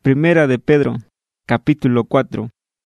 Primera de Pedro, capítulo 4.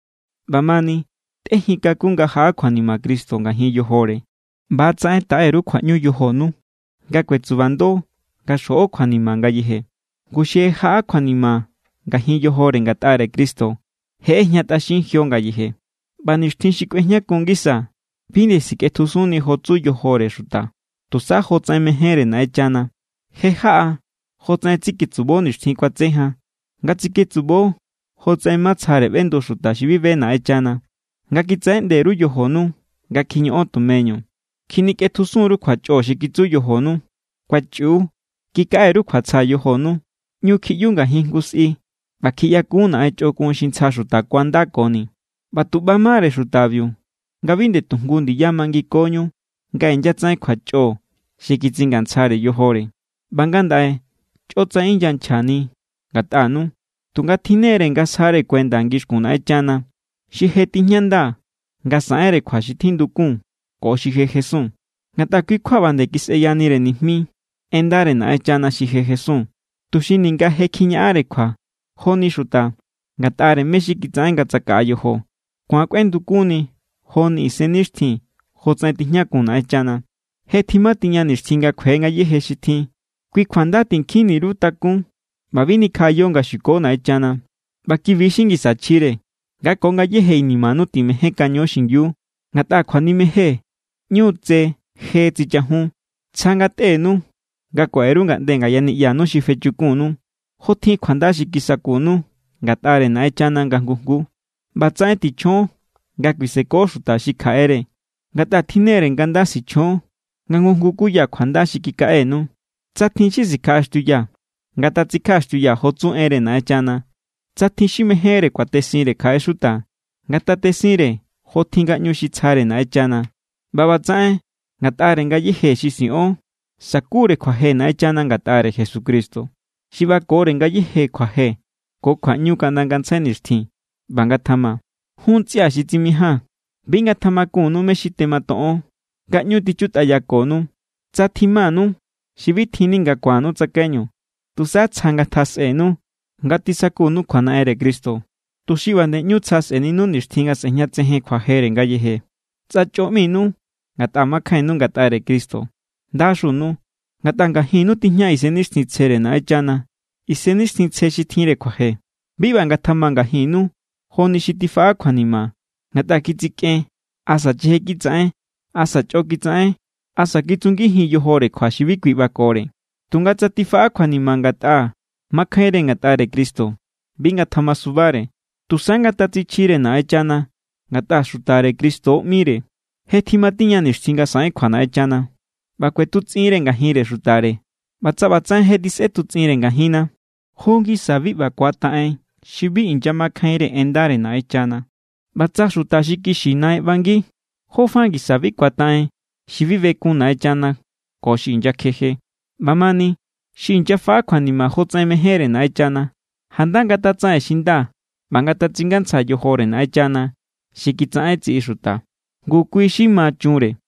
Bamani, tehika kunga ha kwanima Kristo nga hi yohore. Ba tsae taeru kwanyu yohonu. Ga kwetsubando, ga shoo kwanima nga yihe. Gushe ha kwanima nga hi yohore nga taere Kristo. He ñatashin hyo nga yihe. Banishtin shikwehnya kungisa. Pinde siketusuni hotsu yohore shuta. Tusa hotsae mehere na echana. He haa, hotsae tsikitsubo nishtin kwatseha. Nga tsikitsubo, hotsae matsare bendo shuta shivive na echana. Nga kitsae nderu yohonu, nga kinyo tumeño. Kiniketusunru kwacho shikitsu yohonu. Kwachu, kikaeru kwatsa yohonu. Nyu kiyu nga hingusi. Bakiyaku na echo kun shintsa shuta kwanda koni. Batubamare shutabyu. Nga binde tungundi yamangi konyo. Nga enyatsae kwacho, shikitsingantsare yohore. Bangandae, chotsa inyanchani. Gatanu, tunga tinere nga sare kwenda ngishkuna echana. Shiheti nyanda, nga saere kwa shitindukun, ko shihe Jesun. Ngata kwikhabande kiseyanire nihmi, endare na echana shihe Jesun. Tushini nga hekiñaare kwa, honi shuta, ngatare meshikitsae nga tsakayoho. Kwa kwendukuni, honi isenishti, hotsaetiñakuna echana. Hetimatiña nishtinga kwenga yehe shiti. Kwikwanda tinkini rutakun. Mabini kayo nga shikona echana. Baki vishingi sachire. Nga konga yehe inimanu timehe kanyo shingyu. Ngata kwanimehe. Nyutse, he tsichahun. Tsanga tenu. Nga kwaeru nga ndenga yani yanu shifechukunu. Hoti kwanda shikisakunu. Ngatare na echana nga ngugu. Batsae tichon. Nga kwiseko shuta shikaere. Ngata tinere nganda sichon. Nga ngugu ya kwanda shikikaenu. Tsatinshi zikashtuya. Ngata tsikashtuya hotsu ere na echana. Tsatinshi mehere kwa tesire kaeshuta. Ngata tesire hotinga nyushitsare na echana. Babatsae ngatare nga yehe shisi'o. Sakure kwa he na echana ngatare Jesucristo. Shibakore nga yehe kwa he. Ko kwa nyuka nangantsai nishti. Bangatama. Huntsia shitsimiha. Bingatama kunu meshitema to'o. Nga nyuti chutayakonu. Tsatimanu. Shibitini nga kwanu tsakeño. Tusa tsanga tasenu. Nga tisakunu kwana ere Kristo. Tushibane nyutsas eninu nishtinga señatsehe kwa here nga yehe. Tsachominu. Nga tamakainu nga taere Kristo. Dashunu. Nga tanga hinu tiña isenishtintsere na echana. Isenishtintsere shitire kwa he. Biba nga tama nga hinu. Honi shitifaa kwanima. Nga takitsike. Asa chehe kitsae. Asa cho kitsae. Asa kitsungi hi yohore kwa shibikwi bakore. Tunga tsatifaa kwanima nga taa. Makhere nga taere Kristo. Binga tamasubare. Tusanga tatsichire na echana. Nga taa shutare Kristo mire. Hetimatiña nishtinga sae kwana echana. Bakwe tutsire nga hire shutare. Batsabatsan hedise tutsire nga hina. Hongi sabi bakwatae. Shibi inja makhere endare na echana. Batsa shutashiki shinae bangi. Hofangi sabi kwatae. Shivive kuna echana. Koshi inja keje. Mamani. Shinja fa kwanima hotsae mehere na echana. Handanga tatsae shinda. Bangata tsingansa yohore na echana. Shikitsae tsi ishuta. Gukui shima chunre.